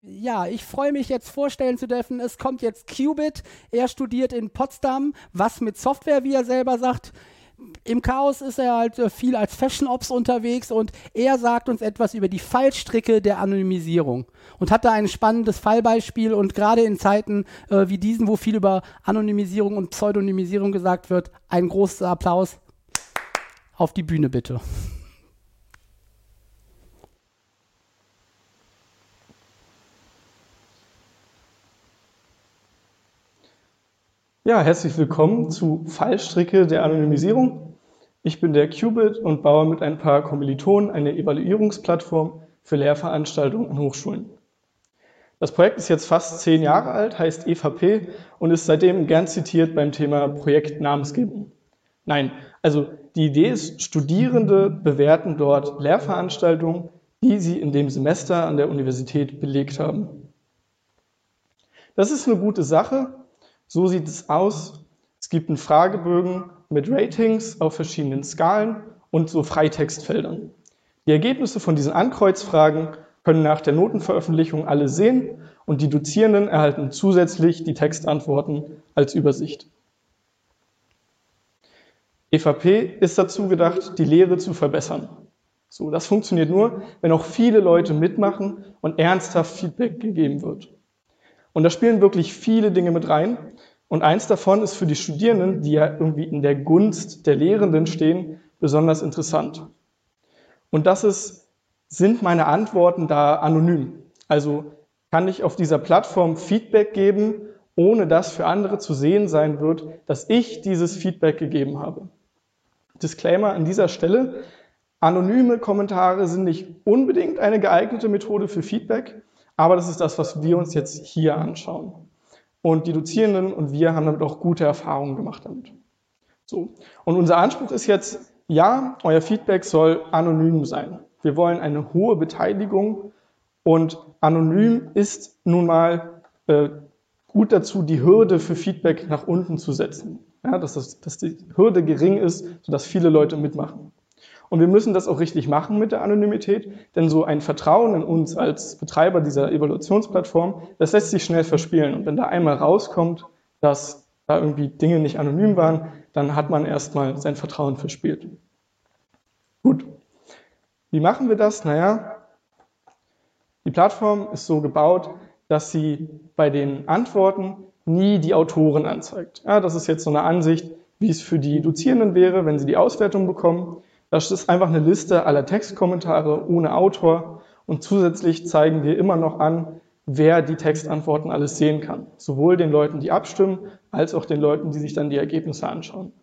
Ja, ich freue mich jetzt vorstellen zu dürfen, es kommt jetzt Qubit. Er studiert in Potsdam, was mit Software, wie er selber sagt. Im Chaos ist er halt viel als Fashion Ops unterwegs und er sagt uns etwas über die Fallstricke der Anonymisierung und hat da ein spannendes Fallbeispiel und gerade in Zeiten wie diesen, wo viel über Anonymisierung und Pseudonymisierung gesagt wird, ein großer Applaus. Auf die Bühne bitte. Ja, herzlich willkommen zu Fallstricke der Anonymisierung. Ich bin der Qubit und baue mit ein paar Kommilitonen eine Evaluierungsplattform für Lehrveranstaltungen an Hochschulen. Das Projekt ist jetzt fast 10 Jahre alt, heißt EVP und ist seitdem gern zitiert beim Thema Projektnamensgebung. Nein, also die Idee ist, Studierende bewerten dort Lehrveranstaltungen, die sie in dem Semester an der Universität belegt haben. Das ist eine gute Sache. So sieht es aus. Es gibt einen Fragebögen mit Ratings auf verschiedenen Skalen und so Freitextfeldern. Die Ergebnisse von diesen Ankreuzfragen können nach der Notenveröffentlichung alle sehen und die Dozierenden erhalten zusätzlich die Textantworten als Übersicht. EVP ist dazu gedacht, die Lehre zu verbessern. So, das funktioniert nur, wenn auch viele Leute mitmachen und ernsthaft Feedback gegeben wird. Und da spielen wirklich viele Dinge mit rein. Und eins davon ist für die Studierenden, die ja irgendwie in der Gunst der Lehrenden stehen, besonders interessant. Und das ist, sind meine Antworten da anonym? Also kann ich auf dieser Plattform Feedback geben, ohne dass für andere zu sehen sein wird, dass ich dieses Feedback gegeben habe? Disclaimer an dieser Stelle: Anonyme Kommentare sind nicht unbedingt eine geeignete Methode für Feedback, aber das ist das, was wir uns jetzt hier anschauen. Und die Dozierenden und wir haben damit auch gute Erfahrungen gemacht damit. So. Und unser Anspruch ist jetzt, ja, euer Feedback soll anonym sein. Wir wollen eine hohe Beteiligung und anonym ist nun mal gut dazu, die Hürde für Feedback nach unten zu setzen. Ja, dass die Hürde gering ist, sodass viele Leute mitmachen. Und wir müssen das auch richtig machen mit der Anonymität, denn so ein Vertrauen in uns als Betreiber dieser Evaluationsplattform, das lässt sich schnell verspielen. Und wenn da einmal rauskommt, dass da irgendwie Dinge nicht anonym waren, dann hat man erstmal sein Vertrauen verspielt. Gut, wie machen wir das? Naja, die Plattform ist so gebaut, dass sie bei den Antworten nie die Autoren anzeigt. Ja, das ist jetzt so eine Ansicht, wie es für die Dozierenden wäre, wenn sie die Auswertung bekommen. Das ist einfach eine Liste aller Textkommentare ohne Autor und zusätzlich zeigen wir immer noch an, wer die Textantworten alles sehen kann. Sowohl den Leuten, die abstimmen, als auch den Leuten, die sich dann die Ergebnisse anschauen.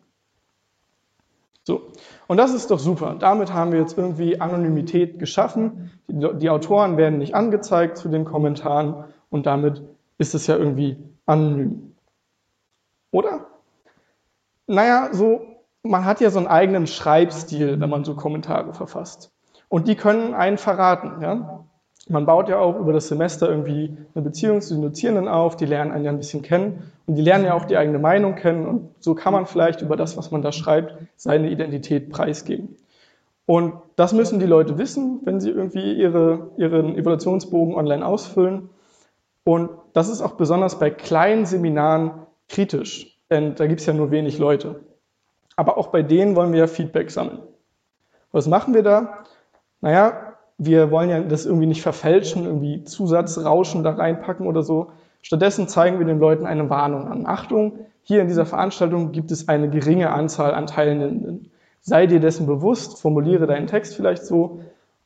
So, und das ist doch super. Damit haben wir jetzt irgendwie Anonymität geschaffen. Die Autoren werden nicht angezeigt zu den Kommentaren und damit ist es ja irgendwie anonym. Oder? Naja, so. Man hat ja so einen eigenen Schreibstil, wenn man so Kommentare verfasst. Und die können einen verraten. Ja? Man baut ja auch über das Semester irgendwie eine Beziehung zu den Dozierenden auf, die lernen einen ja ein bisschen kennen und die lernen ja auch die eigene Meinung kennen und so kann man vielleicht über das, was man da schreibt, seine Identität preisgeben. Und das müssen die Leute wissen, wenn sie irgendwie ihren Evaluationsbogen online ausfüllen. Und das ist auch besonders bei kleinen Seminaren kritisch, denn da gibt es ja nur wenig Leute. Aber auch bei denen wollen wir ja Feedback sammeln. Was machen wir da? Naja, wir wollen ja das irgendwie nicht verfälschen, irgendwie Zusatzrauschen da reinpacken oder so. Stattdessen zeigen wir den Leuten eine Warnung an. Achtung, hier in dieser Veranstaltung gibt es eine geringe Anzahl an Teilnehmenden. Sei dir dessen bewusst, formuliere deinen Text vielleicht so.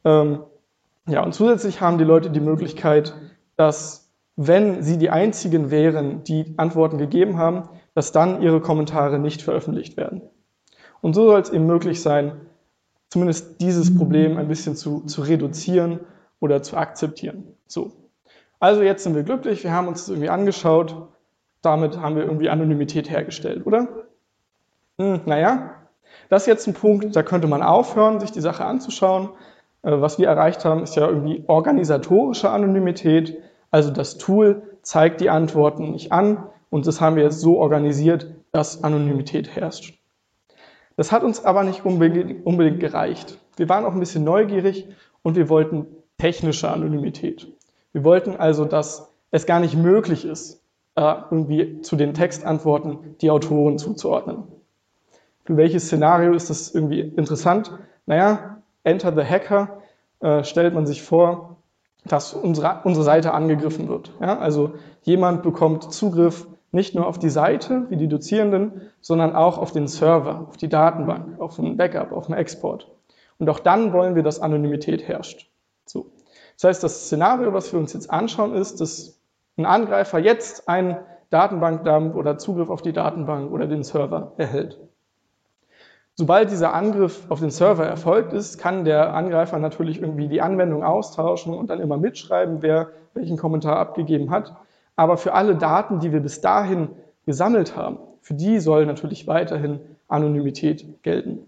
Ja, und zusätzlich haben die Leute die Möglichkeit, dass, wenn sie die einzigen wären, die Antworten gegeben haben, dass dann ihre Kommentare nicht veröffentlicht werden. Und so soll es eben möglich sein, zumindest dieses Problem ein bisschen zu reduzieren oder zu akzeptieren. So. Also jetzt sind wir glücklich, wir haben uns das irgendwie angeschaut, damit haben wir irgendwie Anonymität hergestellt, oder? Naja, das ist jetzt ein Punkt, da könnte man aufhören, sich die Sache anzuschauen. Was wir erreicht haben, ist ja irgendwie organisatorische Anonymität, also das Tool zeigt die Antworten nicht an und das haben wir jetzt so organisiert, dass Anonymität herrscht. Das hat uns aber nicht unbedingt gereicht. Wir waren auch ein bisschen neugierig und wir wollten technische Anonymität. Wir wollten also, dass es gar nicht möglich ist, irgendwie zu den Textantworten die Autoren zuzuordnen. Für welches Szenario ist das irgendwie interessant? Naja, Enter the Hacker stellt man sich vor, dass unsere Seite angegriffen wird. Ja, also jemand bekommt Zugriff nicht nur auf die Seite, wie die Dozierenden, sondern auch auf den Server, auf die Datenbank, auf ein Backup, auf einen Export. Und auch dann wollen wir, dass Anonymität herrscht. So. Das heißt, das Szenario, was wir uns jetzt anschauen, ist, dass ein Angreifer jetzt einen Datenbankdump oder Zugriff auf die Datenbank oder den Server erhält. Sobald dieser Angriff auf den Server erfolgt ist, kann der Angreifer natürlich irgendwie die Anwendung austauschen und dann immer mitschreiben, wer welchen Kommentar abgegeben hat. Aber für alle Daten, die wir bis dahin gesammelt haben, für die soll natürlich weiterhin Anonymität gelten.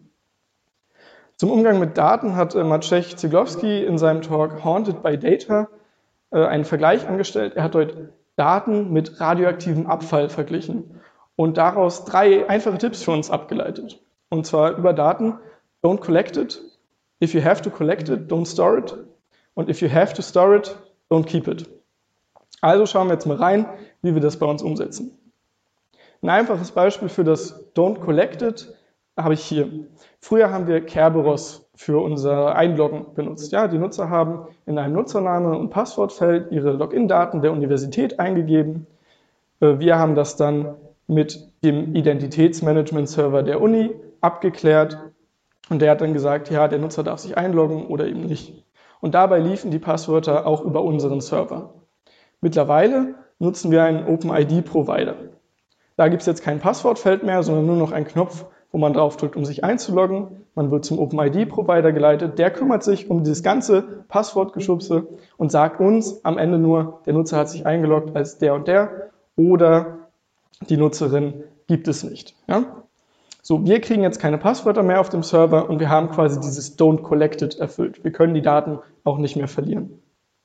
Zum Umgang mit Daten hat Maciej Ceglowski in seinem Talk Haunted by Data einen Vergleich angestellt. Er hat dort Daten mit radioaktivem Abfall verglichen und daraus 3 einfache Tipps für uns abgeleitet. Und zwar über Daten: don't collect it, if you have to collect it, don't store it, und if you have to store it, don't keep it. Also schauen wir jetzt mal rein, wie wir das bei uns umsetzen. Ein einfaches Beispiel für das don't collect it habe ich hier. Früher haben wir Kerberos für unser Einloggen benutzt. Ja, die Nutzer haben in einem Nutzername- und Passwortfeld ihre Login-Daten der Universität eingegeben. Wir haben das dann mit dem Identitätsmanagement-Server der Uni abgeklärt und der hat dann gesagt, ja, der Nutzer darf sich einloggen oder eben nicht. Und dabei liefen die Passwörter auch über unseren Server. Mittlerweile nutzen wir einen OpenID-Provider. Da gibt es jetzt kein Passwortfeld mehr, sondern nur noch einen Knopf, wo man draufdrückt, um sich einzuloggen. Man wird zum OpenID-Provider geleitet. Der kümmert sich um dieses ganze Passwortgeschubse und sagt uns am Ende nur, der Nutzer hat sich eingeloggt als der und der oder die Nutzerin gibt es nicht. Ja? So, wir kriegen jetzt keine Passwörter mehr auf dem Server und wir haben quasi dieses Don't Collect It erfüllt. Wir können die Daten auch nicht mehr verlieren.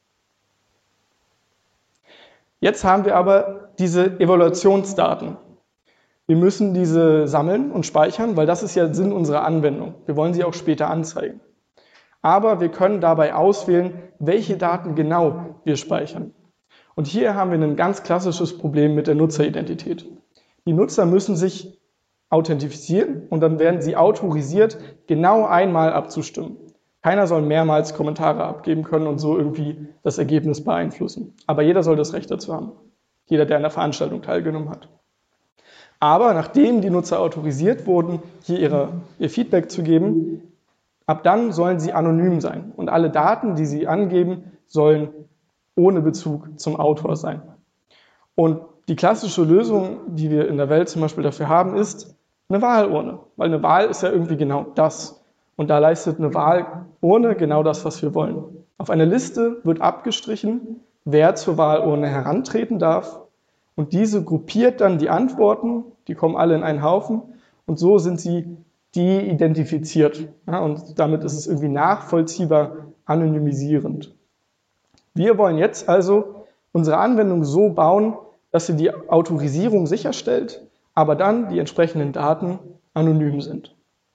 Jetzt haben wir aber diese Evaluationsdaten. Wir müssen diese sammeln und speichern, weil das ist ja Sinn unserer Anwendung. Wir wollen sie auch später anzeigen. Aber wir können dabei auswählen, welche Daten genau wir speichern. Und hier haben wir ein ganz klassisches Problem mit der Nutzeridentität. Die Nutzer müssen sich authentifizieren und dann werden sie autorisiert, genau einmal abzustimmen. Keiner soll mehrmals Kommentare abgeben können und so irgendwie das Ergebnis beeinflussen. Aber jeder soll das Recht dazu haben. Jeder, der an der Veranstaltung teilgenommen hat. Aber nachdem die Nutzer autorisiert wurden, hier ihr Feedback zu geben, ab dann sollen sie anonym sein. Und alle Daten, die sie angeben, sollen ohne Bezug zum Autor sein. Und die klassische Lösung, die wir in der Welt zum Beispiel dafür haben, ist eine Wahlurne. Weil eine Wahl ist ja irgendwie genau das. Und da leistet eine Wahlurne genau das, was wir wollen. Auf einer Liste wird abgestrichen, wer zur Wahlurne herantreten darf. Und diese gruppiert dann die Antworten, die kommen alle in einen Haufen. Und so sind sie de-identifiziert. Ja, und damit ist es irgendwie nachvollziehbar anonymisierend. Wir wollen jetzt also unsere Anwendung so bauen, dass sie die Autorisierung sicherstellt, aber dann die entsprechenden Daten anonym sind.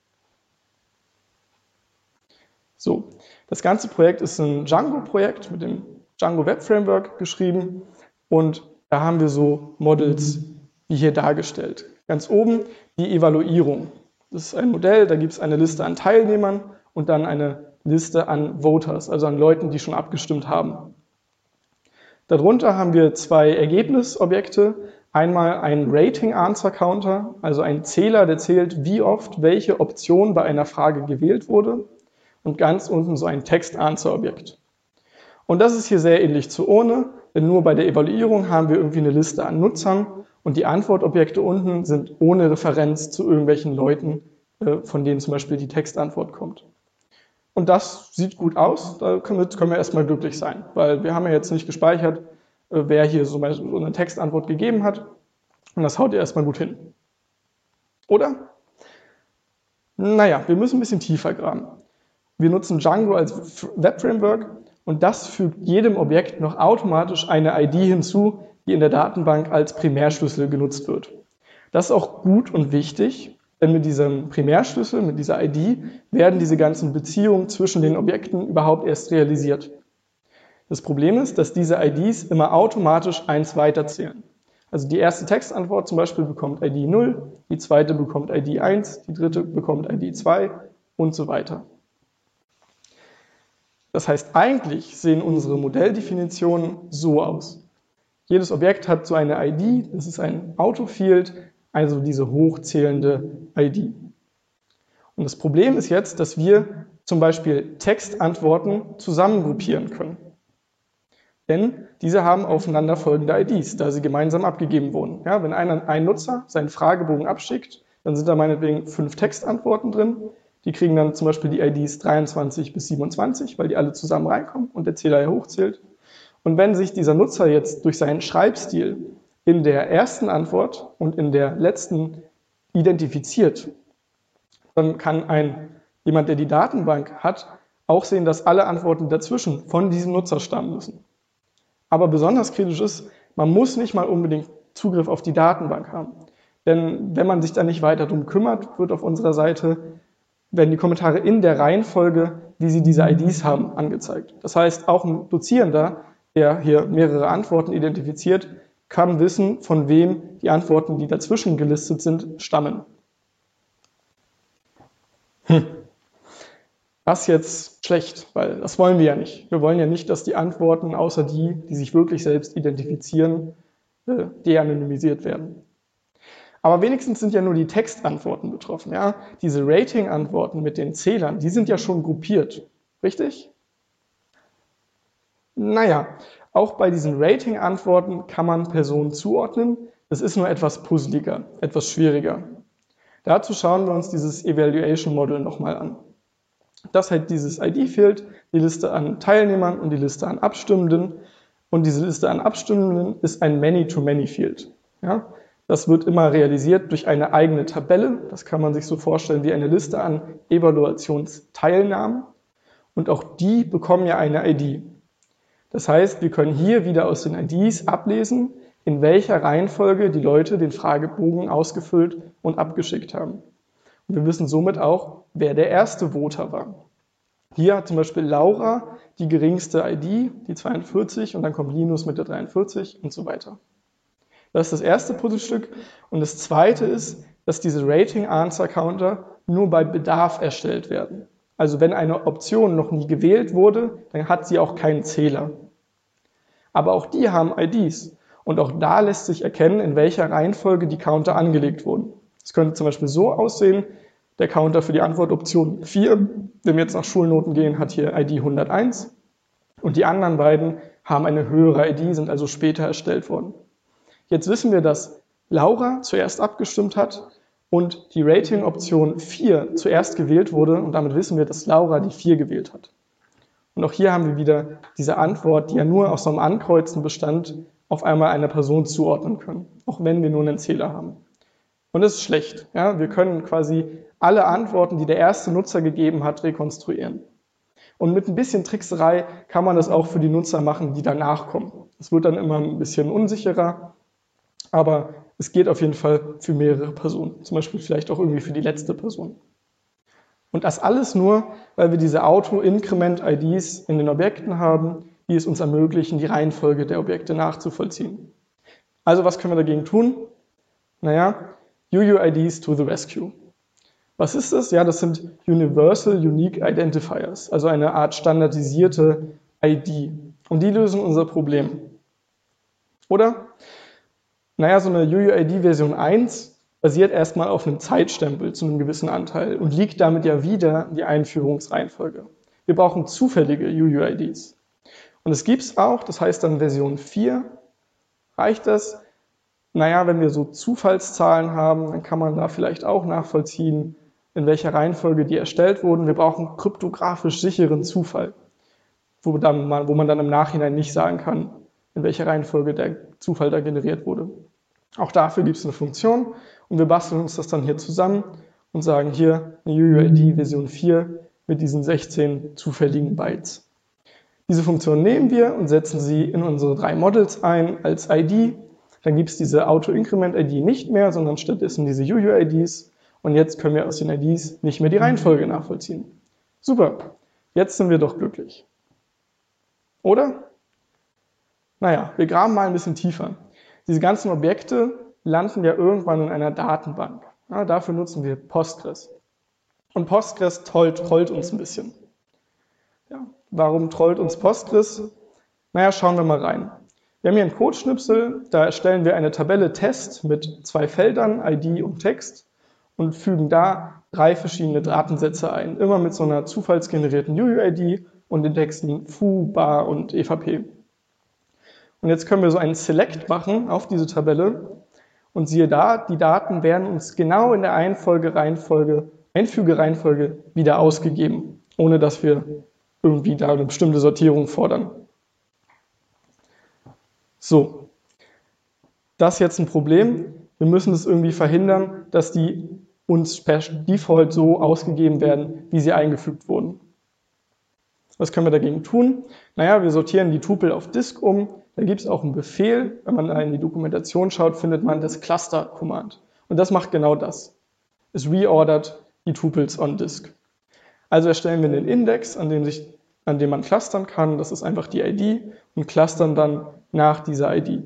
So, das ganze Projekt ist ein Django-Projekt mit dem Django Web Framework geschrieben und da haben wir so Models wie hier dargestellt. Ganz oben die Evaluierung. Das ist ein Modell, da gibt es eine Liste an Teilnehmern und dann eine Liste an Voters, also an Leuten, die schon abgestimmt haben. Darunter haben wir 2 Ergebnisobjekte. Einmal ein Rating-Answer-Counter, also ein Zähler, der zählt, wie oft welche Option bei einer Frage gewählt wurde. Und ganz unten so ein Text-Answer-Objekt. Und das ist hier sehr ähnlich zu Urne, denn nur bei der Evaluierung haben wir irgendwie eine Liste an Nutzern und die Antwortobjekte unten sind ohne Referenz zu irgendwelchen Leuten, von denen zum Beispiel die Textantwort kommt. Und das sieht gut aus, da können wir erstmal glücklich sein, weil wir haben ja jetzt nicht gespeichert, wer hier so eine Textantwort gegeben hat und das haut ja erstmal gut hin. Oder? Naja, wir müssen ein bisschen tiefer graben. Wir nutzen Django als Web-Framework und das fügt jedem Objekt noch automatisch eine ID hinzu, die in der Datenbank als Primärschlüssel genutzt wird. Das ist auch gut und wichtig, denn mit diesem Primärschlüssel, mit dieser ID, werden diese ganzen Beziehungen zwischen den Objekten überhaupt erst realisiert. Das Problem ist, dass diese IDs immer automatisch eins weiterzählen. Also die erste Textantwort zum Beispiel bekommt ID 0, die zweite bekommt ID 1, die dritte bekommt ID 2 und so weiter. Das heißt, eigentlich sehen unsere Modelldefinitionen so aus. Jedes Objekt hat so eine ID, das ist ein Autofield, also diese hochzählende ID. Und das Problem ist jetzt, dass wir zum Beispiel Textantworten zusammengruppieren können. Denn diese haben aufeinanderfolgende IDs, da sie gemeinsam abgegeben wurden. Ja, wenn ein Nutzer seinen Fragebogen abschickt, dann sind da meinetwegen 5 Textantworten drin. Die kriegen dann zum Beispiel die IDs 23 bis 27, weil die alle zusammen reinkommen und der Zähler ja hochzählt. Und wenn sich dieser Nutzer jetzt durch seinen Schreibstil in der ersten Antwort und in der letzten identifiziert, dann kann jemand, der die Datenbank hat, auch sehen, dass alle Antworten dazwischen von diesem Nutzer stammen müssen. Aber besonders kritisch ist, man muss nicht mal unbedingt Zugriff auf die Datenbank haben. Denn wenn man sich da nicht weiter drum kümmert, wird auf unserer Seite, werden die Kommentare in der Reihenfolge, wie sie diese IDs haben, angezeigt. Das heißt, auch ein Dozierender, der hier mehrere Antworten identifiziert, kann wissen, von wem die Antworten, die dazwischen gelistet sind, stammen. Das ist jetzt schlecht, weil das wollen wir ja nicht. Wir wollen ja nicht, dass die Antworten, außer die sich wirklich selbst identifizieren, de-anonymisiert werden. Aber wenigstens sind ja nur die Textantworten betroffen. Ja? Diese Rating-Antworten mit den Zählern, die sind ja schon gruppiert. Richtig? Naja, auch bei diesen Rating-Antworten kann man Personen zuordnen. Das ist nur etwas puzzeliger, etwas schwieriger. Dazu schauen wir uns dieses Evaluation Model nochmal an. Das hat dieses ID-Field, die Liste an Teilnehmern und die Liste an Abstimmenden. Und diese Liste an Abstimmenden ist ein Many-to-Many-Field. Ja? Das wird immer realisiert durch eine eigene Tabelle. Das kann man sich so vorstellen wie eine Liste an Evaluationsteilnahmen. Und auch die bekommen ja eine ID. Das heißt, wir können hier wieder aus den IDs ablesen, in welcher Reihenfolge die Leute den Fragebogen ausgefüllt und abgeschickt haben. Und wir wissen somit auch, wer der erste Voter war. Hier hat zum Beispiel Laura die geringste ID, die 42, und dann kommt Linus mit der 43 und so weiter. Das ist das erste Puzzlestück. Und das zweite ist, dass diese Rating-Answer-Counter nur bei Bedarf erstellt werden. Also wenn eine Option noch nie gewählt wurde, dann hat sie auch keinen Zähler. Aber auch die haben IDs. Und auch da lässt sich erkennen, in welcher Reihenfolge die Counter angelegt wurden. Es könnte zum Beispiel so aussehen, der Counter für die Antwortoption 4, wenn wir jetzt nach Schulnoten gehen, hat hier ID 101. Und die anderen beiden haben eine höhere ID, sind also später erstellt worden. Jetzt wissen wir, dass Laura zuerst abgestimmt hat und die Rating-Option 4 zuerst gewählt wurde. Und damit wissen wir, dass Laura die 4 gewählt hat. Und auch hier haben wir wieder diese Antwort, die ja nur aus so einem Ankreuzen bestand, auf einmal einer Person zuordnen können, auch wenn wir nur einen Zähler haben. Und das ist schlecht. Ja? Wir können quasi alle Antworten, die der erste Nutzer gegeben hat, rekonstruieren. Und mit ein bisschen Trickserei kann man das auch für die Nutzer machen, die danach kommen. Es wird dann immer ein bisschen unsicherer, aber es geht auf jeden Fall für mehrere Personen. Zum Beispiel vielleicht auch irgendwie für die letzte Person. Und das alles nur, weil wir diese Auto-Increment-IDs in den Objekten haben, die es uns ermöglichen, die Reihenfolge der Objekte nachzuvollziehen. Also was können wir dagegen tun? Naja, UUIDs to the rescue. Was ist das? Ja, das sind Universal Unique Identifiers, also eine Art standardisierte ID. Und die lösen unser Problem. Oder? Naja, so eine UUID Version 1 basiert erstmal auf einem Zeitstempel zu einem gewissen Anteil und liegt damit ja wieder die Einführungsreihenfolge. Wir brauchen zufällige UUIDs. Und es gibt es auch, das heißt dann Version 4. Reicht das? Naja, wenn wir so Zufallszahlen haben, dann kann man da vielleicht auch nachvollziehen, in welcher Reihenfolge die erstellt wurden. Wir brauchen kryptografisch sicheren Zufall, wo man dann im Nachhinein nicht sagen kann, in welcher Reihenfolge der Zufall da generiert wurde. Auch dafür gibt es eine Funktion und wir basteln uns das dann hier zusammen und sagen hier eine UUID Version 4 mit diesen 16 zufälligen Bytes. Diese Funktion nehmen wir und setzen sie in unsere 3 Models ein als ID. Dann gibt es diese Auto-Increment-ID nicht mehr, sondern stattdessen diese UUIDs. Und jetzt können wir aus den IDs nicht mehr die Reihenfolge nachvollziehen. Super, jetzt sind wir doch glücklich. Oder? Naja, wir graben mal ein bisschen tiefer. Diese ganzen Objekte landen ja irgendwann in einer Datenbank. Ja, dafür nutzen wir Postgres. Und Postgres trollt uns ein bisschen. Ja, warum trollt uns Postgres? Naja, schauen wir mal rein. Wir haben hier einen Codeschnipsel, da erstellen wir eine Tabelle Test mit 2 Feldern, ID und Text, und fügen da 3 verschiedene Datensätze ein, immer mit so einer zufallsgenerierten UUID und den Texten foo, bar und evp. Und jetzt können wir so einen Select machen auf diese Tabelle und siehe da, die Daten werden uns genau in der Einfügereihenfolge wieder ausgegeben, ohne dass wir irgendwie da eine bestimmte Sortierung fordern. So, das ist jetzt ein Problem. Wir müssen es irgendwie verhindern, dass die uns per Default so ausgegeben werden, wie sie eingefügt wurden. Was können wir dagegen tun? Naja, wir sortieren die Tupel auf Disk um. Da gibt es auch einen Befehl. Wenn man in die Dokumentation schaut, findet man das Cluster-Command. Und das macht genau das. Es reordert die Tupels on Disk. Also erstellen wir einen Index, an dem man clustern kann. Das ist einfach die ID und clustern dann nach dieser ID.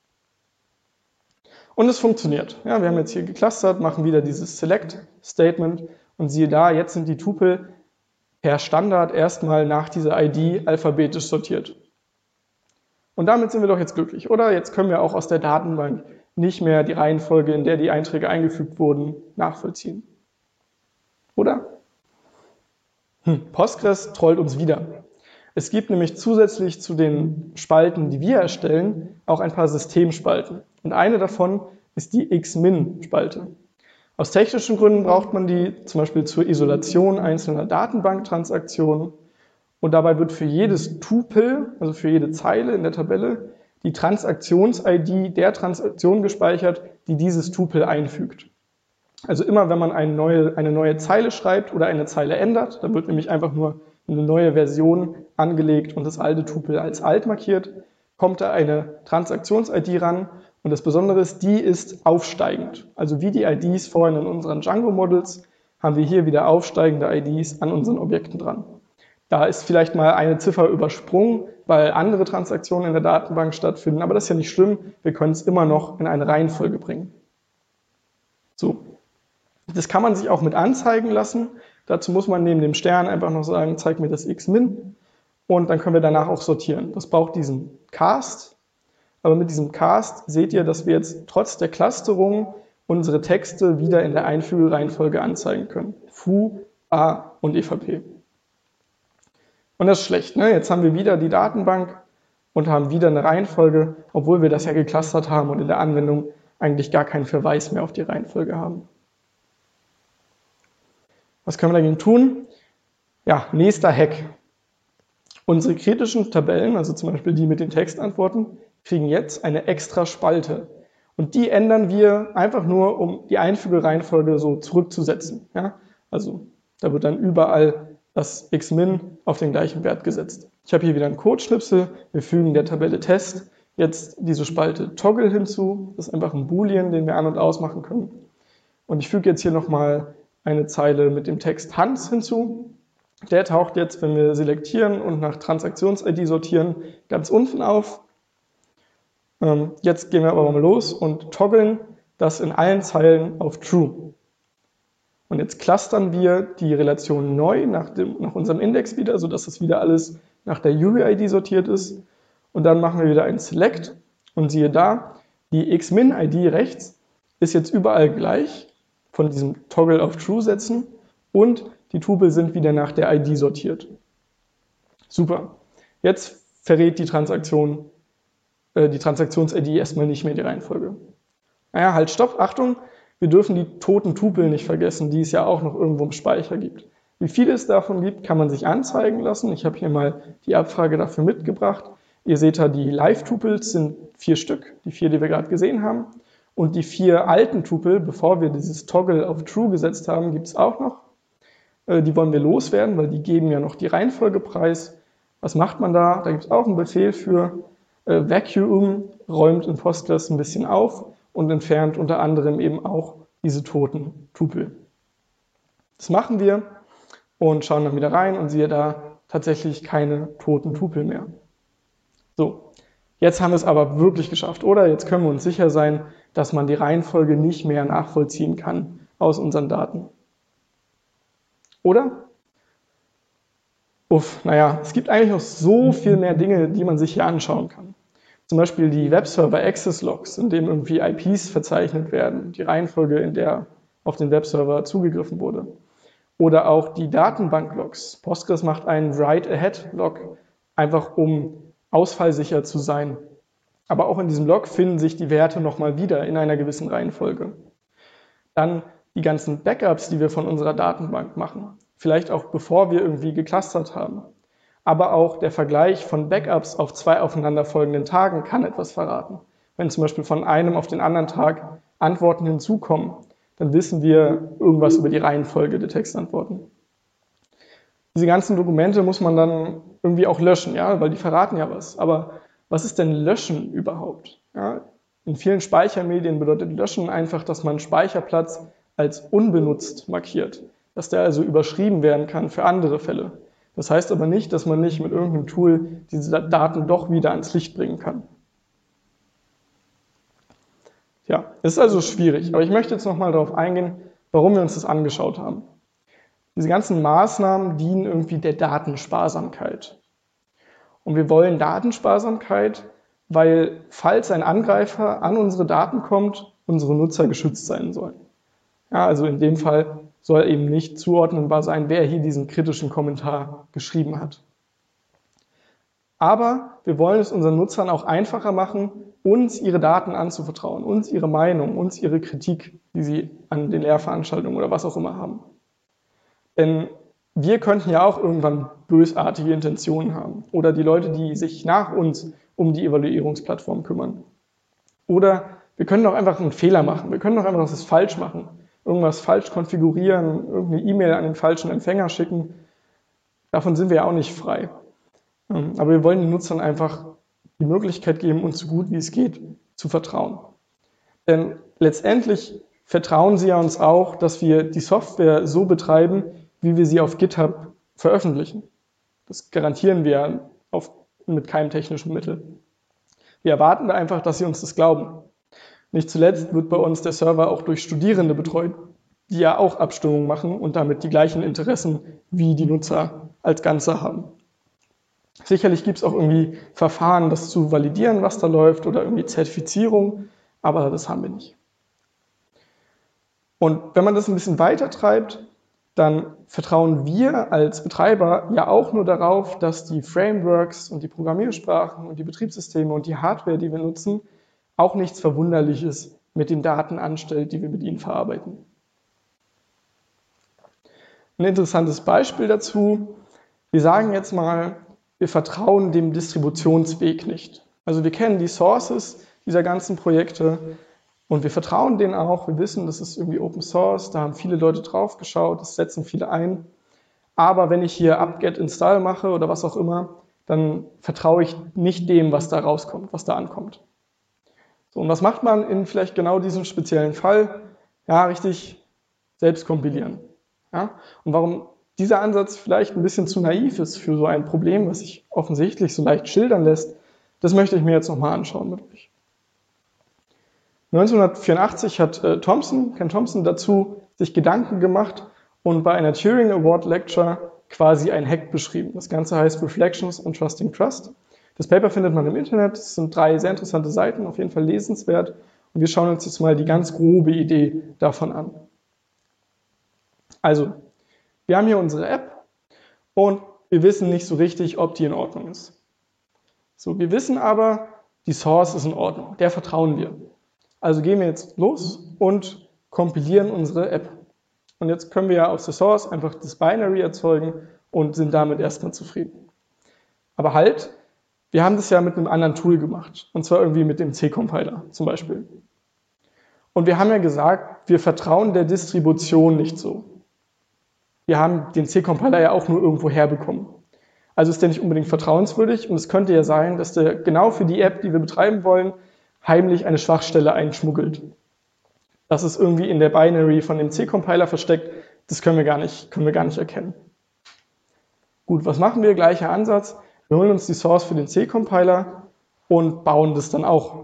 Und es funktioniert. Ja, wir haben jetzt hier geclustert, machen wieder dieses Select-Statement und siehe da, jetzt sind die Tupel per Standard erstmal nach dieser ID alphabetisch sortiert. Und damit sind wir doch jetzt glücklich, oder? Jetzt können wir auch aus der Datenbank nicht mehr die Reihenfolge, in der die Einträge eingefügt wurden, nachvollziehen. Oder? Postgres trollt uns wieder. Es gibt nämlich zusätzlich zu den Spalten, die wir erstellen, auch ein paar Systemspalten. Und eine davon ist die Xmin-Spalte. Aus technischen Gründen braucht man die zum Beispiel zur Isolation einzelner Datenbanktransaktionen. Und dabei wird für jedes Tupel, also für jede Zeile in der Tabelle, die Transaktions-ID der Transaktion gespeichert, die dieses Tupel einfügt. Also immer, wenn man eine neue Zeile schreibt oder eine Zeile ändert, dann wird nämlich einfach nur eine neue Version angelegt und das alte Tupel als alt markiert, kommt da eine Transaktions-ID ran und das Besondere ist, die ist aufsteigend. Also wie die IDs vorhin in unseren Django-Models, haben wir hier wieder aufsteigende IDs an unseren Objekten dran. Da ist vielleicht mal eine Ziffer übersprungen, weil andere Transaktionen in der Datenbank stattfinden, aber das ist ja nicht schlimm, wir können es immer noch in eine Reihenfolge bringen. So. Das kann man sich auch mit anzeigen lassen. Dazu muss man neben dem Stern einfach noch sagen, zeig mir das Xmin und dann können wir danach auch sortieren. Das braucht diesen Cast, aber mit diesem Cast seht ihr, dass wir jetzt trotz der Clusterung unsere Texte wieder in der Einfügereihenfolge anzeigen können. foo, bar und evp. Und das ist schlecht, ne? Jetzt haben wir wieder die Datenbank und haben wieder eine Reihenfolge, obwohl wir das ja geclustert haben und in der Anwendung eigentlich gar keinen Verweis mehr auf die Reihenfolge haben. Was können wir dagegen tun? Ja, nächster Hack. Unsere kritischen Tabellen, also zum Beispiel die mit den Textantworten, kriegen jetzt eine extra Spalte. Und die ändern wir einfach nur, um die Einfügereihenfolge so zurückzusetzen. Ja? Also da wird dann überall das Xmin auf den gleichen Wert gesetzt. Ich habe hier wieder einen Codeschnipsel. Wir fügen der Tabelle Test jetzt diese Spalte Toggle hinzu. Das ist einfach ein Boolean, den wir an- und ausmachen können. Und ich füge jetzt hier nochmal eine Zeile mit dem Text Hans hinzu. Der taucht jetzt, wenn wir selektieren und nach Transaktions-ID sortieren, ganz unten auf. Jetzt gehen wir aber mal los und toggeln das in allen Zeilen auf True. Und jetzt clustern wir die Relation neu nach unserem Index wieder, sodass das wieder alles nach der UUID sortiert ist. Und dann machen wir wieder ein Select und siehe da, die Xmin-ID rechts ist jetzt überall gleich von diesem Toggle auf True setzen und die Tupel sind wieder nach der ID sortiert. Super. Jetzt verrät die Transaktions-ID erstmal nicht mehr die Reihenfolge. Naja, halt, stopp, Achtung, wir dürfen die toten Tupel nicht vergessen, die es ja auch noch irgendwo im Speicher gibt. Wie viele es davon gibt, kann man sich anzeigen lassen. Ich habe hier mal die Abfrage dafür mitgebracht. Ihr seht da, die Live-Tupels sind 4 Stück, die 4, die wir gerade gesehen haben. Und die 4 alten Tupel, bevor wir dieses Toggle auf True gesetzt haben, gibt es auch noch. Die wollen wir loswerden, weil die geben ja noch die Reihenfolge preis. Was macht man da? Da gibt es auch einen Befehl für. Vacuum räumt in Postgres ein bisschen auf und entfernt unter anderem eben auch diese toten Tupel. Das machen wir und schauen dann wieder rein und siehe da tatsächlich keine toten Tupel mehr. So, Jetzt haben wir es aber wirklich geschafft, oder? Jetzt können wir uns sicher sein, dass man die Reihenfolge nicht mehr nachvollziehen kann aus unseren Daten. Oder? Naja, es gibt eigentlich noch so viel mehr Dinge, die man sich hier anschauen kann. Zum Beispiel die Webserver Access Logs, in denen irgendwie IPs verzeichnet werden, die Reihenfolge, in der auf den Webserver zugegriffen wurde. Oder auch die Datenbank-Logs. Postgres macht einen Write-Ahead-Log, einfach um ausfallsicher zu sein. Aber auch in diesem Log finden sich die Werte nochmal wieder in einer gewissen Reihenfolge. Dann die ganzen Backups, die wir von unserer Datenbank machen. Vielleicht auch bevor wir irgendwie geclustert haben. Aber auch der Vergleich von Backups auf 2 aufeinanderfolgenden Tagen kann etwas verraten. Wenn zum Beispiel von einem auf den anderen Tag Antworten hinzukommen, dann wissen wir irgendwas über die Reihenfolge der Textantworten. Diese ganzen Dokumente muss man dann irgendwie auch löschen, ja, weil die verraten ja was. Aber was ist denn Löschen überhaupt? Ja, in vielen Speichermedien bedeutet Löschen einfach, dass man Speicherplatz als unbenutzt markiert, dass der also überschrieben werden kann für andere Fälle. Das heißt aber nicht, dass man nicht mit irgendeinem Tool diese Daten doch wieder ans Licht bringen kann. Ja, es ist also schwierig, aber ich möchte jetzt nochmal darauf eingehen, warum wir uns das angeschaut haben. Diese ganzen Maßnahmen dienen irgendwie der Datensparsamkeit. Und wir wollen Datensparsamkeit, weil, falls ein Angreifer an unsere Daten kommt, unsere Nutzer geschützt sein sollen. Ja, also in dem Fall soll eben nicht zuordnenbar sein, wer hier diesen kritischen Kommentar geschrieben hat. Aber wir wollen es unseren Nutzern auch einfacher machen, uns ihre Daten anzuvertrauen, uns ihre Meinung, uns ihre Kritik, die sie an den Lehrveranstaltungen oder was auch immer haben. Denn wir könnten ja auch irgendwann bösartige Intentionen haben oder die Leute, die sich nach uns um die Evaluierungsplattform kümmern. Oder wir können doch einfach einen Fehler machen, wir können doch einfach was falsch machen, irgendwas falsch konfigurieren, irgendeine E-Mail an den falschen Empfänger schicken. Davon sind wir ja auch nicht frei. Aber wir wollen den Nutzern einfach die Möglichkeit geben, uns so gut wie es geht zu vertrauen. Denn letztendlich vertrauen sie ja uns auch, dass wir die Software so betreiben, wie wir sie auf GitHub veröffentlichen. Das garantieren wir mit keinem technischen Mittel. Wir erwarten da einfach, dass sie uns das glauben. Nicht zuletzt wird bei uns der Server auch durch Studierende betreut, die ja auch Abstimmungen machen und damit die gleichen Interessen wie die Nutzer als Ganze haben. Sicherlich gibt es auch irgendwie Verfahren, das zu validieren, was da läuft, oder irgendwie Zertifizierung, aber das haben wir nicht. Und wenn man das ein bisschen weiter treibt, dann vertrauen wir als Betreiber ja auch nur darauf, dass die Frameworks und die Programmiersprachen und die Betriebssysteme und die Hardware, die wir nutzen, auch nichts Verwunderliches mit den Daten anstellt, die wir mit ihnen verarbeiten. Ein interessantes Beispiel dazu: Wir sagen jetzt mal, wir vertrauen dem Distributionsweg nicht. Also wir kennen die Sources dieser ganzen Projekte und wir vertrauen denen auch. Wir wissen, das ist irgendwie Open Source, da haben viele Leute drauf geschaut, das setzen viele ein. Aber wenn ich hier apt-get install mache oder was auch immer, dann vertraue ich nicht dem, was da rauskommt, was da ankommt. So, und was macht man in vielleicht genau diesem speziellen Fall? Ja, richtig, selbst kompilieren. Ja? Und warum dieser Ansatz vielleicht ein bisschen zu naiv ist für so ein Problem, was sich offensichtlich so leicht schildern lässt, das möchte ich mir jetzt nochmal anschauen mit euch. 1984 hat Ken Thompson dazu sich Gedanken gemacht und bei einer Turing Award Lecture quasi ein Hack beschrieben. Das Ganze heißt Reflections on Trusting Trust. Das Paper findet man im Internet, es sind 3 sehr interessante Seiten, auf jeden Fall lesenswert. Und wir schauen uns jetzt mal die ganz grobe Idee davon an. Also, wir haben hier unsere App und wir wissen nicht so richtig, ob die in Ordnung ist. So, wir wissen aber, die Source ist in Ordnung, der vertrauen wir. Also gehen wir jetzt los und kompilieren unsere App. Und jetzt können wir ja aus der Source einfach das Binary erzeugen und sind damit erstmal zufrieden. Aber halt, wir haben das ja mit einem anderen Tool gemacht, und zwar irgendwie mit dem C-Compiler zum Beispiel. Und wir haben ja gesagt, wir vertrauen der Distribution nicht so. Wir haben den C-Compiler ja auch nur irgendwo herbekommen. Also ist der nicht unbedingt vertrauenswürdig und es könnte ja sein, dass der genau für die App, die wir betreiben wollen, heimlich eine Schwachstelle einschmuggelt. Das ist irgendwie in der Binary von dem C-Compiler versteckt, das können wir gar nicht erkennen. Gut, was machen wir? Gleicher Ansatz. Wir holen uns die Source für den C-Compiler und bauen das dann auch.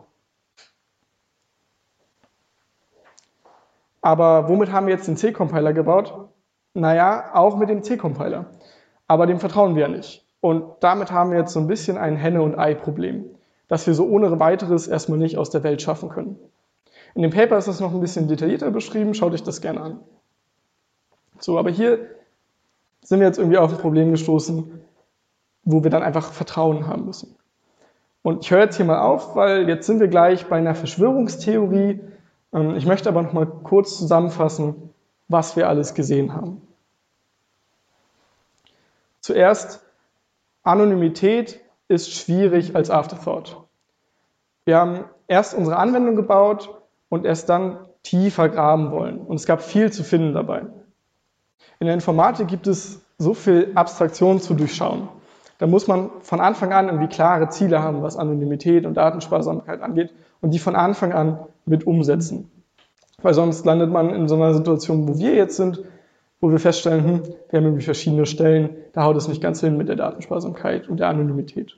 Aber womit haben wir jetzt den C-Compiler gebaut? Naja, auch mit dem C-Compiler. Aber dem vertrauen wir ja nicht. Und damit haben wir jetzt so ein bisschen ein Henne- und Ei-Problem, das wir so ohne weiteres erstmal nicht aus der Welt schaffen können. In dem Paper ist das noch ein bisschen detaillierter beschrieben, schaut euch das gerne an. So, aber hier sind wir jetzt irgendwie auf ein Problem gestoßen, wo wir dann einfach Vertrauen haben müssen. Und ich höre jetzt hier mal auf, weil jetzt sind wir gleich bei einer Verschwörungstheorie. Ich möchte aber noch mal kurz zusammenfassen, was wir alles gesehen haben. Zuerst, Anonymität ist schwierig als Afterthought. Wir haben erst unsere Anwendung gebaut und erst dann tiefer graben wollen. Und es gab viel zu finden dabei. In der Informatik gibt es so viel Abstraktion zu durchschauen. Da muss man von Anfang an irgendwie klare Ziele haben, was Anonymität und Datensparsamkeit angeht und die von Anfang an mit umsetzen. Weil sonst landet man in so einer Situation, wo wir jetzt sind, wo wir feststellen, wir haben irgendwie verschiedene Stellen, da haut es nicht ganz hin mit der Datensparsamkeit und der Anonymität.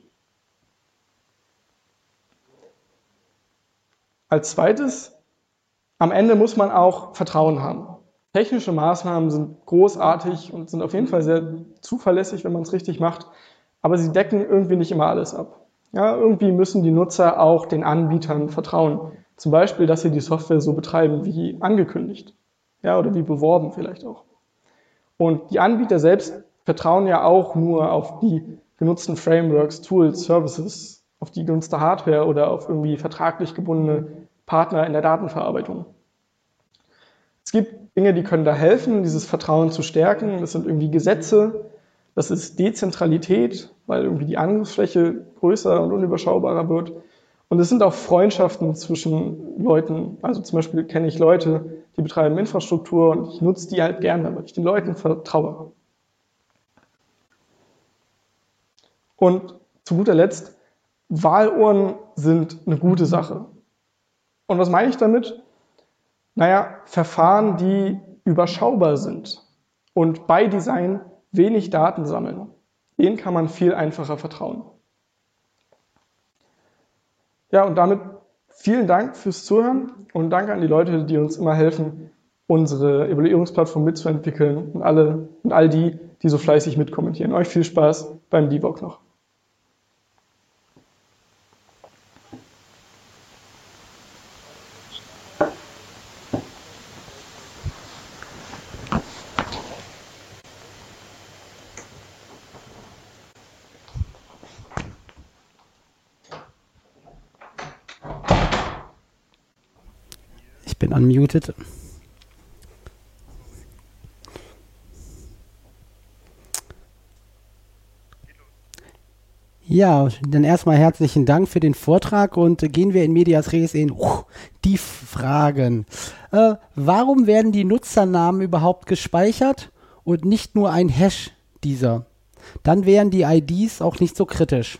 Als zweites, am Ende muss man auch Vertrauen haben. Technische Maßnahmen sind großartig und sind auf jeden Fall sehr zuverlässig, wenn man es richtig macht, aber sie decken irgendwie nicht immer alles ab. Ja, irgendwie müssen die Nutzer auch den Anbietern vertrauen. Zum Beispiel, dass sie die Software so betreiben wie angekündigt. Ja, oder wie beworben vielleicht auch. Und die Anbieter selbst vertrauen ja auch nur auf die genutzten Frameworks, Tools, Services, auf die genutzte Hardware oder auf irgendwie vertraglich gebundene Partner in der Datenverarbeitung. Es gibt Dinge, die können da helfen, dieses Vertrauen zu stärken. Das sind irgendwie Gesetze, das ist Dezentralität, weil irgendwie die Angriffsfläche größer und unüberschaubarer wird. Und es sind auch Freundschaften zwischen Leuten. Also zum Beispiel kenne ich Leute, die betreiben Infrastruktur und ich nutze die halt gerne, weil ich den Leuten vertraue. Und zu guter Letzt, Wahlurnen sind eine gute Sache. Und was meine ich damit? Naja, Verfahren, die überschaubar sind und bei Design wenig Daten sammeln. Denen kann man viel einfacher vertrauen. Ja, und damit vielen Dank fürs Zuhören und danke an die Leute, die uns immer helfen, unsere Evaluierungsplattform mitzuentwickeln und all die, die so fleißig mitkommentieren. Euch viel Spaß beim Debug noch. Ich bin unmuted. Ja, dann erstmal herzlichen Dank für den Vortrag und gehen wir in Medias Res in die Fragen. Warum werden die Nutzernamen überhaupt gespeichert und nicht nur ein Hash dieser? Dann wären die IDs auch nicht so kritisch.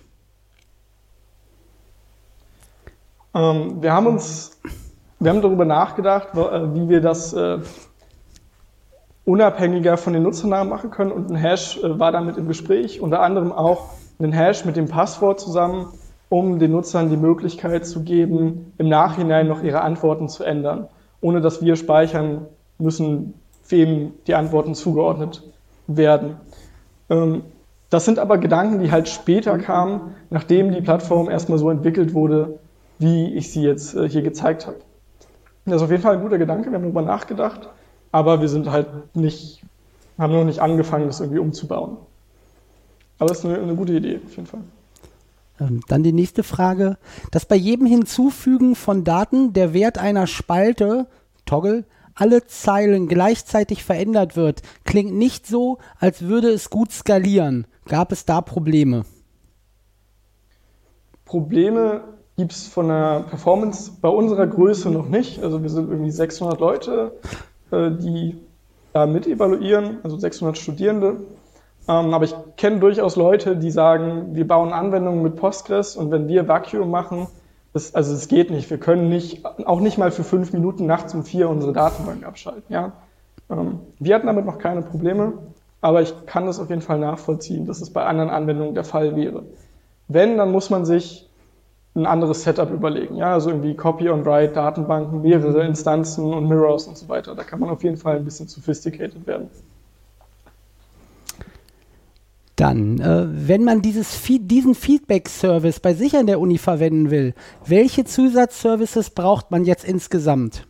Wir haben darüber nachgedacht, wie wir das unabhängiger von den Nutzernamen machen können und ein Hash war damit im Gespräch, unter anderem auch einen Hash mit dem Passwort zusammen, um den Nutzern die Möglichkeit zu geben, im Nachhinein noch ihre Antworten zu ändern, ohne dass wir speichern müssen, wem die Antworten zugeordnet werden. Das sind aber Gedanken, die halt später kamen, nachdem die Plattform erstmal so entwickelt wurde, wie ich sie jetzt hier gezeigt habe. Das ist auf jeden Fall ein guter Gedanke, wir haben darüber nachgedacht, aber wir sind halt haben noch nicht angefangen, das irgendwie umzubauen. Aber es ist eine gute Idee, auf jeden Fall. Dann die nächste Frage. Dass bei jedem Hinzufügen von Daten der Wert einer Spalte, Toggle, alle Zeilen gleichzeitig verändert wird, klingt nicht so, als würde es gut skalieren. Gab es da Probleme? Probleme gibt es von der Performance bei unserer Größe noch nicht. Also wir sind irgendwie 600 Leute, die da mit evaluieren, also 600 Studierende. Aber ich kenne durchaus Leute, die sagen, wir bauen Anwendungen mit Postgres und wenn wir Vacuum machen, das geht nicht. Wir können auch nicht mal für 5 Minuten nachts um 4 unsere Datenbank abschalten. Ja? Wir hatten damit noch keine Probleme, aber ich kann das auf jeden Fall nachvollziehen, dass es bei anderen Anwendungen der Fall wäre. Wenn, dann muss man sich ein anderes Setup überlegen. Ja, also irgendwie Copy on Write, Datenbanken, mehrere Instanzen und Mirrors und so weiter. Da kann man auf jeden Fall ein bisschen sophisticated werden. Dann, wenn man diesen Feedback-Service bei sich an der Uni verwenden will, welche Zusatzservices braucht man jetzt insgesamt?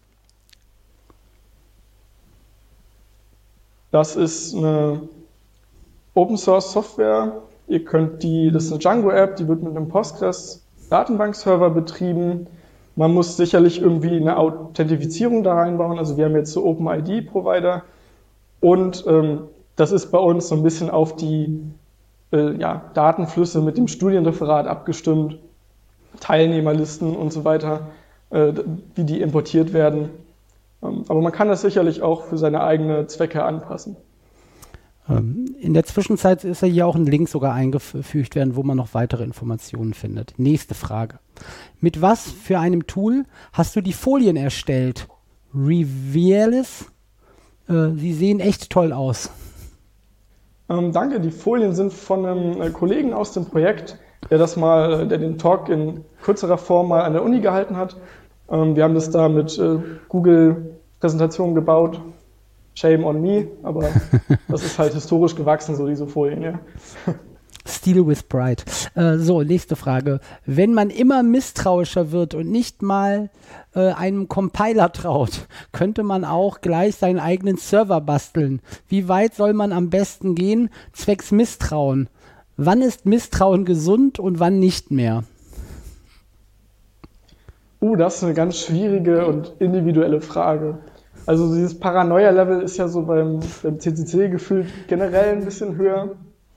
Das ist eine Open-Source-Software. Das ist eine Django-App, die wird mit einem Postgres-Datenbankserver betrieben. Man muss sicherlich irgendwie eine Authentifizierung da reinbauen. Also wir haben jetzt so OpenID-Provider und das ist bei uns so ein bisschen auf die Datenflüsse mit dem Studienreferat abgestimmt, Teilnehmerlisten und so weiter, wie die importiert werden. Aber man kann das sicherlich auch für seine eigenen Zwecke anpassen. In der Zwischenzeit ist ja hier auch ein Link sogar eingefügt werden, wo man noch weitere Informationen findet. Nächste Frage. Mit was für einem Tool hast du die Folien erstellt? Revealis? Sie sehen echt toll aus. Danke, die Folien sind von einem Kollegen aus dem Projekt, der den Talk in kürzerer Form mal an der Uni gehalten hat. Wir haben das da mit Google-Präsentationen gebaut. Shame on me, aber das ist halt historisch gewachsen, so diese Folien, ja. Steal with Pride. So, nächste Frage. Wenn man immer misstrauischer wird und nicht mal einem Compiler traut, könnte man auch gleich seinen eigenen Server basteln. Wie weit soll man am besten gehen, zwecks Misstrauen? Wann ist Misstrauen gesund und wann nicht mehr? Das ist eine ganz schwierige und individuelle Frage. Also dieses Paranoia-Level ist ja so beim CCC gefühlt generell ein bisschen höher.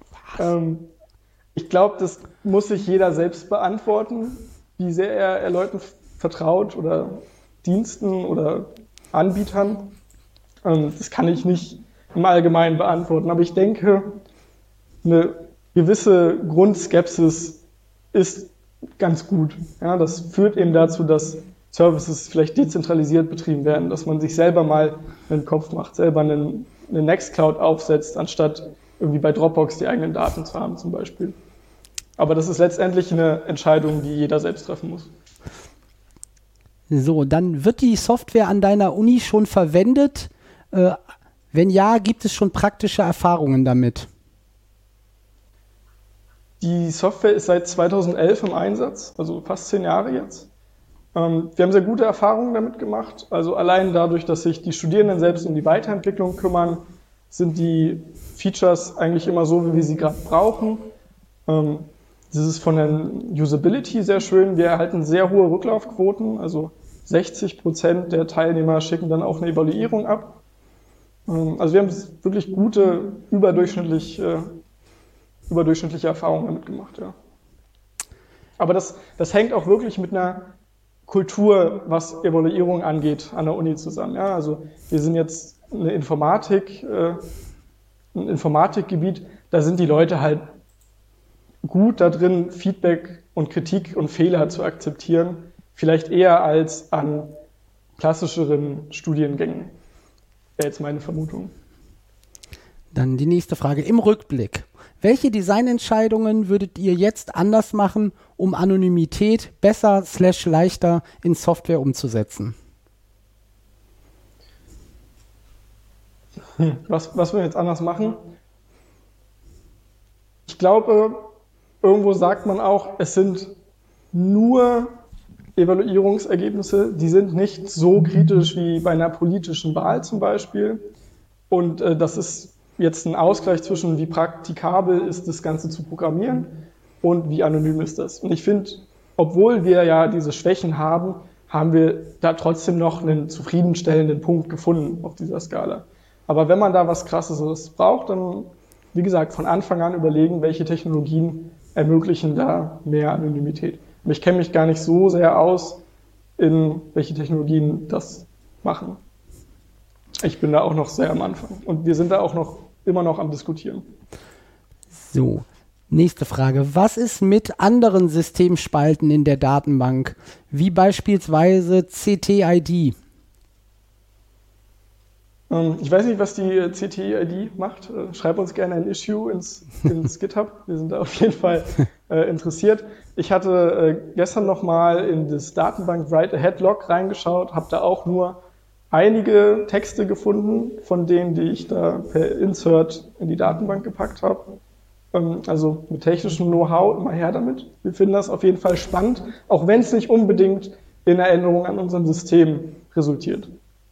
Ich glaube, das muss sich jeder selbst beantworten, wie sehr er Leuten vertraut oder Diensten oder Anbietern. Das kann ich nicht im Allgemeinen beantworten. Aber ich denke, eine gewisse Grundskepsis ist ganz gut. Ja, das führt eben dazu, dass Services vielleicht dezentralisiert betrieben werden, dass man sich selber mal einen Kopf macht, selber eine Nextcloud aufsetzt, anstatt irgendwie bei Dropbox die eigenen Daten zu haben zum Beispiel. Aber das ist letztendlich eine Entscheidung, die jeder selbst treffen muss. So, dann wird die Software an deiner Uni schon verwendet? Wenn ja, gibt es schon praktische Erfahrungen damit? Die Software ist seit 2011 im Einsatz, also fast 10 Jahre jetzt. Wir haben sehr gute Erfahrungen damit gemacht. Also allein dadurch, dass sich die Studierenden selbst um die Weiterentwicklung kümmern, sind die Features eigentlich immer so, wie wir sie gerade brauchen. Das ist von der Usability sehr schön. Wir erhalten sehr hohe Rücklaufquoten, also 60% der Teilnehmer schicken dann auch eine Evaluierung ab. Also wir haben wirklich gute, überdurchschnittliche Erfahrungen damit gemacht. Ja. Aber das hängt auch wirklich mit einer Kultur, was Evaluierung angeht, an der Uni zusammen. Ja, also wir sind jetzt ein Informatikgebiet, da sind die Leute halt gut da drin, Feedback und Kritik und Fehler zu akzeptieren, vielleicht eher als an klassischeren Studiengängen. Wäre jetzt meine Vermutung. Dann die nächste Frage im Rückblick. Welche Designentscheidungen würdet ihr jetzt anders machen, um Anonymität besser / leichter in Software umzusetzen? Was wir jetzt anders machen? Ich glaube, irgendwo sagt man auch, es sind nur Evaluierungsergebnisse, die sind nicht so kritisch wie bei einer politischen Wahl zum Beispiel. Und das ist jetzt ein Ausgleich zwischen, wie praktikabel ist das Ganze zu programmieren und wie anonym ist das. Und ich finde, obwohl wir ja diese Schwächen haben, haben wir da trotzdem noch einen zufriedenstellenden Punkt gefunden auf dieser Skala. Aber wenn man da was Krasses braucht, dann, wie gesagt, von Anfang an überlegen, welche Technologien ermöglichen da mehr Anonymität. Und ich kenne mich gar nicht so sehr aus, in welche Technologien das machen. Ich bin da auch noch sehr am Anfang und wir sind da auch immer noch am Diskutieren. So, nächste Frage. Was ist mit anderen Systemspalten in der Datenbank, wie beispielsweise CTID? Ich weiß nicht, was die CTID macht. Schreib uns gerne ein Issue ins GitHub. Wir sind da auf jeden Fall interessiert. Ich hatte gestern nochmal in das Datenbank Write-Ahead-Log reingeschaut, habe da auch nur einige Texte gefunden, von denen, die ich da per Insert in die Datenbank gepackt habe. Also mit technischem Know-how immer her damit. Wir finden das auf jeden Fall spannend, auch wenn es nicht unbedingt in einer Änderung an unserem System resultiert.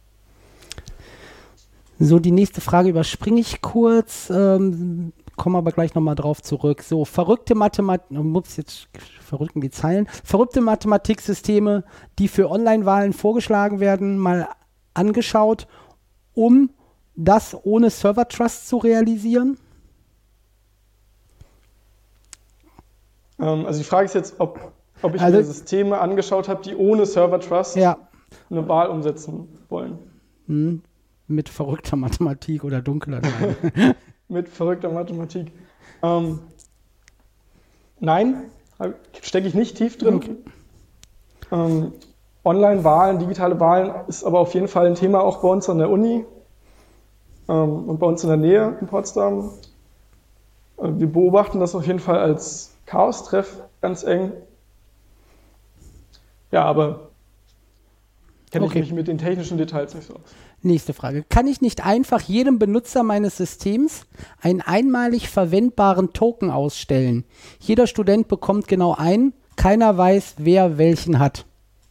So, die nächste Frage überspringe ich kurz, komme aber gleich nochmal drauf zurück. So, verrückte verrücken die Zeilen. Verrückte Mathematiksysteme, die für Online-Wahlen vorgeschlagen werden, mal angeschaut, um das ohne Server-Trust zu realisieren? Also die Frage ist jetzt, ob ich mir Systeme angeschaut habe, die ohne Server-Trust eine Wahl umsetzen wollen. Mit verrückter Mathematik oder dunkler. Mit verrückter Mathematik. Nein, stecke ich nicht tief drin. Okay. Online-Wahlen, digitale Wahlen ist aber auf jeden Fall ein Thema auch bei uns an der Uni und bei uns in der Nähe in Potsdam. Wir beobachten das auf jeden Fall als Chaos-Treff ganz eng. Ja, aber kenne ich mich mit den technischen Details nicht so aus. Nächste Frage. Kann ich nicht einfach jedem Benutzer meines Systems einen einmalig verwendbaren Token ausstellen? Jeder Student bekommt genau einen, keiner weiß, wer welchen hat.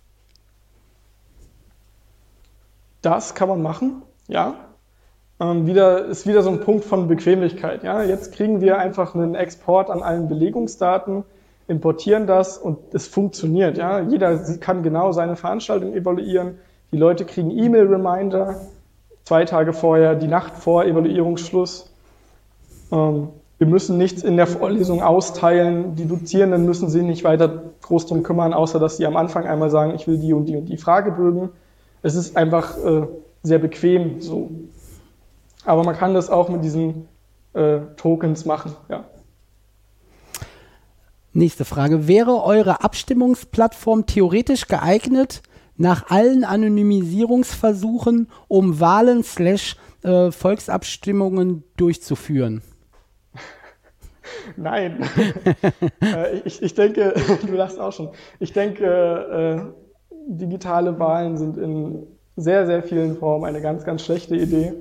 Das kann man machen, ja. Ist wieder so ein Punkt von Bequemlichkeit. Ja? Jetzt kriegen wir einfach einen Export an allen Belegungsdaten, importieren das und es funktioniert. Ja? Jeder kann genau seine Veranstaltung evaluieren. Die Leute kriegen E-Mail-Reminder 2 Tage vorher, die Nacht vor Evaluierungsschluss. Wir müssen nichts in der Vorlesung austeilen. Die Dozierenden müssen sich nicht weiter groß drum kümmern, außer dass sie am Anfang einmal sagen, ich will die und die Fragebögen. Es ist einfach sehr bequem so. Aber man kann das auch mit diesen Tokens machen, ja. Nächste Frage. Wäre eure Abstimmungsplattform theoretisch geeignet, nach allen Anonymisierungsversuchen, um Wahlen / Volksabstimmungen durchzuführen? Nein. Ich denke, du lachst auch schon. Ich denke, digitale Wahlen sind in sehr, sehr vielen Formen eine ganz, ganz schlechte Idee.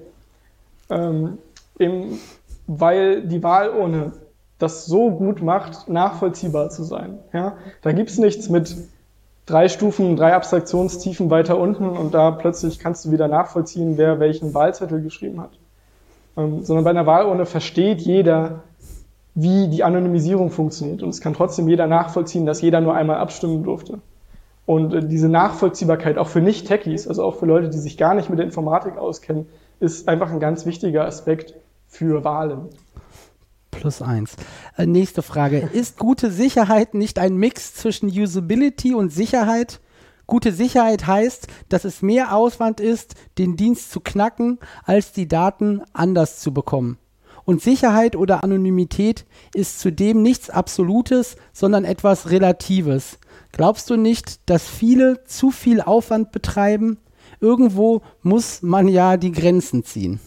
Weil die Wahlurne das so gut macht, nachvollziehbar zu sein. Ja? Da gibt es nichts mit 3 Stufen, 3 Abstraktionstiefen weiter unten und da plötzlich kannst du wieder nachvollziehen, wer welchen Wahlzettel geschrieben hat. Sondern bei einer Wahlurne versteht jeder, wie die Anonymisierung funktioniert und es kann trotzdem jeder nachvollziehen, dass jeder nur einmal abstimmen durfte. Und diese Nachvollziehbarkeit auch für Nicht-Techies, also auch für Leute, die sich gar nicht mit der Informatik auskennen, ist einfach ein ganz wichtiger Aspekt für Wahlen. +1. Nächste Frage. Ist gute Sicherheit nicht ein Mix zwischen Usability und Sicherheit? Gute Sicherheit heißt, dass es mehr Aufwand ist, den Dienst zu knacken, als die Daten anders zu bekommen. Und Sicherheit oder Anonymität ist zudem nichts Absolutes, sondern etwas Relatives. Glaubst du nicht, dass viele zu viel Aufwand betreiben? Irgendwo muss man ja die Grenzen ziehen.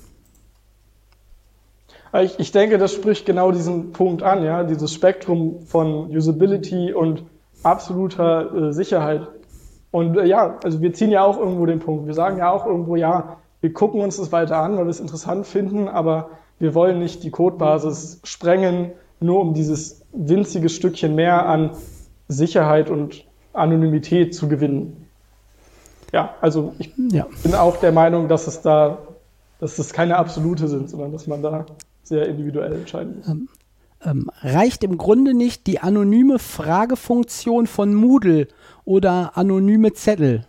Ich denke, das spricht genau diesen Punkt an, ja, dieses Spektrum von Usability und absoluter Sicherheit. Und also wir ziehen ja auch irgendwo den Punkt. Wir sagen ja auch irgendwo, ja, wir gucken uns das weiter an, weil wir es interessant finden, aber wir wollen nicht die Codebasis sprengen, nur um dieses winzige Stückchen mehr an Sicherheit und Anonymität zu gewinnen. Ja, also ich bin auch der Meinung, dass das keine Absolute sind, sondern dass man da sehr individuell entscheiden muss. Reicht im Grunde nicht die anonyme Fragefunktion von Moodle oder anonyme Zettel?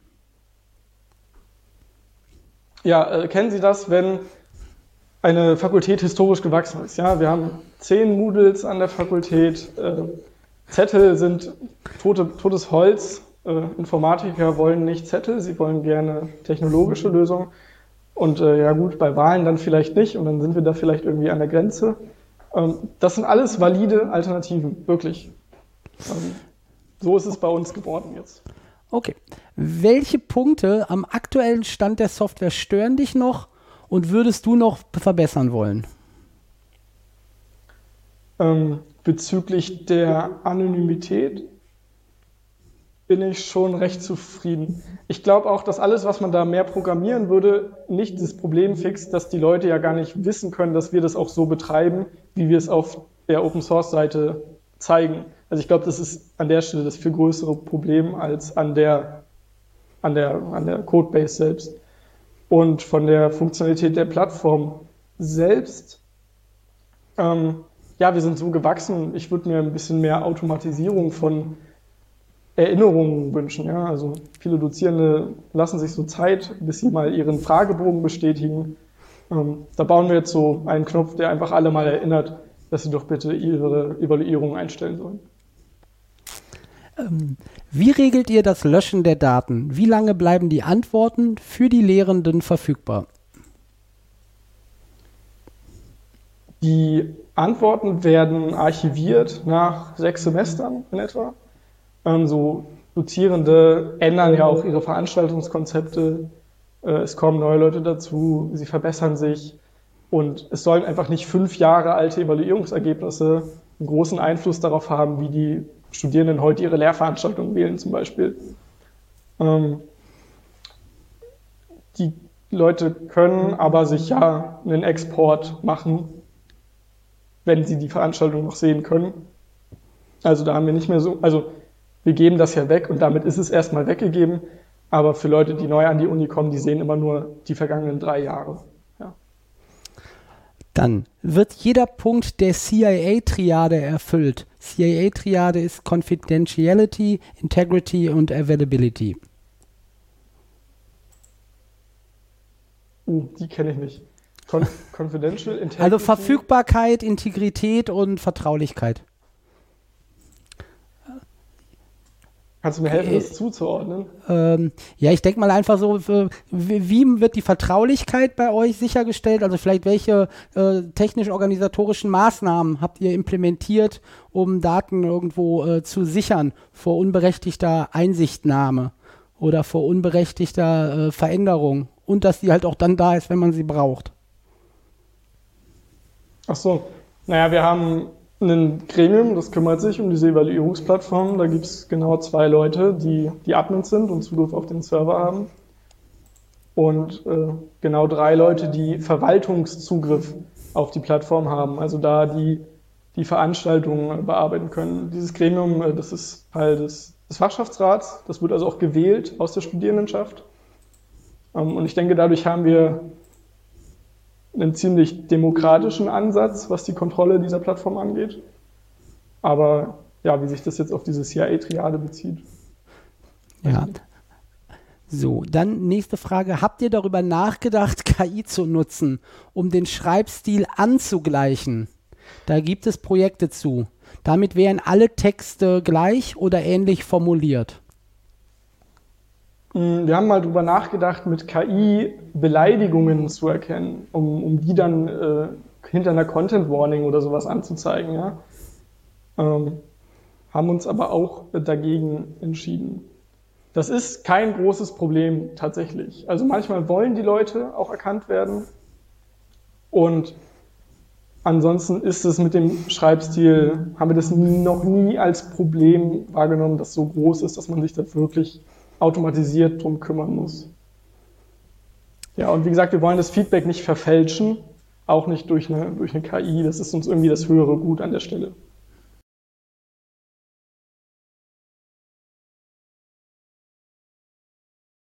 Ja, kennen Sie das, wenn eine Fakultät historisch gewachsen ist? Ja, wir haben 10 Moodles an der Fakultät, Zettel sind totes Holz. Informatiker wollen nicht Zettel, sie wollen gerne technologische Lösungen. Und ja gut, bei Wahlen dann vielleicht nicht und dann sind wir da vielleicht irgendwie an der Grenze. Das sind alles valide Alternativen, wirklich. So ist es bei uns geworden jetzt. Okay. Welche Punkte am aktuellen Stand der Software stören dich noch und würdest du noch verbessern wollen? bezüglich der Anonymität bin ich schon recht zufrieden. Ich glaube auch, dass alles, was man da mehr programmieren würde, nicht das Problem fixt, dass die Leute ja gar nicht wissen können, dass wir das auch so betreiben, wie wir es auf der Open-Source-Seite zeigen. Also ich glaube, das ist an der Stelle das viel größere Problem als an der Codebase selbst. Und von der Funktionalität der Plattform selbst, ja, wir sind so gewachsen, ich würde mir ein bisschen mehr Automatisierung von Erinnerungen wünschen. Ja? Also viele Dozierende lassen sich so Zeit, bis sie mal ihren Fragebogen bestätigen. Da bauen wir jetzt so einen Knopf, der einfach alle mal erinnert, dass sie doch bitte ihre Evaluierung einstellen sollen. Wie regelt ihr das Löschen der Daten? Wie lange bleiben die Antworten für die Lehrenden verfügbar? Die Antworten werden archiviert nach 6 Semestern in etwa. So Dozierende ändern ja auch ihre Veranstaltungskonzepte. Es kommen neue Leute dazu, sie verbessern sich. Und es sollen einfach nicht 5 Jahre alte Evaluierungsergebnisse einen großen Einfluss darauf haben, wie die Studierenden heute ihre Lehrveranstaltungen wählen zum Beispiel. Die Leute können aber sich ja einen Export machen, wenn sie die Veranstaltung noch sehen können. Also da haben wir nicht mehr so, also wir geben das ja weg und damit ist es erstmal weggegeben, aber für Leute, die neu an die Uni kommen, die sehen immer nur die vergangenen 3 Jahre. Ja. Dann wird jeder Punkt der CIA-Triade erfüllt. CIA-Triade ist Confidentiality, Integrity und Availability. Die kenne ich nicht. Confidential, Integrity? Also Verfügbarkeit, Integrität und Vertraulichkeit. Kannst du mir helfen, das zuzuordnen? Ja, ich denke mal einfach so, wie wird die Vertraulichkeit bei euch sichergestellt? Also vielleicht welche technisch-organisatorischen Maßnahmen habt ihr implementiert, um Daten irgendwo zu sichern vor unberechtigter Einsichtnahme oder vor unberechtigter Veränderung und dass die halt auch dann da ist, wenn man sie braucht? Ach so, naja, wir haben ein Gremium, das kümmert sich um diese Evaluierungsplattform. Da gibt es genau 2 Leute, die Admins sind und Zugriff auf den Server haben. Und genau 3 Leute, die Verwaltungszugriff auf die Plattform haben, also da die Veranstaltungen bearbeiten können. Dieses Gremium, das ist Teil des Fachschaftsrats, das wird also auch gewählt aus der Studierendenschaft. Und ich denke, dadurch haben wir einen ziemlich demokratischen Ansatz, was die Kontrolle dieser Plattform angeht. Aber ja, wie sich das jetzt auf diese CIA-Triade bezieht. Ja. So, dann nächste Frage. Habt ihr darüber nachgedacht, KI zu nutzen, um den Schreibstil anzugleichen? Da gibt es Projekte zu. Damit wären alle Texte gleich oder ähnlich formuliert. Wir haben mal drüber nachgedacht, mit KI Beleidigungen zu erkennen, um die dann hinter einer Content Warning oder sowas anzuzeigen. Ja? Haben uns aber auch dagegen entschieden. Das ist kein großes Problem tatsächlich. Also manchmal wollen die Leute auch erkannt werden und ansonsten ist es mit dem Schreibstil, haben wir das noch nie als Problem wahrgenommen, das so groß ist, dass man sich da wirklich automatisiert drum kümmern muss. Ja, und wie gesagt, wir wollen das Feedback nicht verfälschen, auch nicht durch eine KI. Das ist uns irgendwie das höhere Gut an der Stelle.